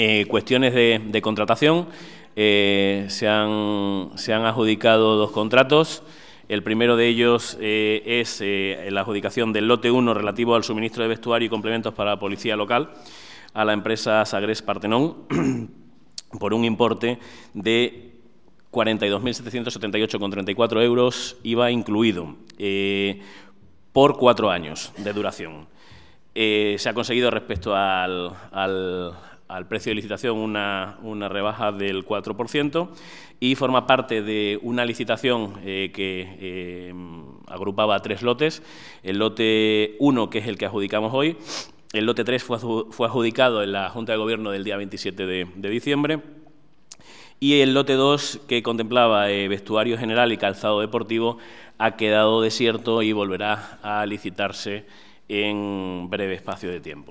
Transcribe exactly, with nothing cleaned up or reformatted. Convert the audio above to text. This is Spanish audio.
Eh, cuestiones de, de contratación. Eh, se, han, se han adjudicado dos contratos. El primero de ellos eh, es eh, la adjudicación del lote uno relativo al suministro de vestuario y complementos para la policía local a la empresa Sagres Partenón por un importe de cuarenta y dos mil setecientos setenta y ocho coma treinta y cuatro euros, I V A incluido, eh, por cuatro años de duración. Eh, se ha conseguido respecto al, al, al precio de licitación una, una rebaja del cuatro por ciento y forma parte de una licitación eh, que eh, agrupaba tres lotes. El lote uno, que es el que adjudicamos hoy, el lote tres fue, fue adjudicado en la Junta de Gobierno del día veintisiete de, de diciembre, y el lote dos, que contemplaba eh, vestuario general y calzado deportivo, ha quedado desierto y volverá a licitarse en breve espacio de tiempo.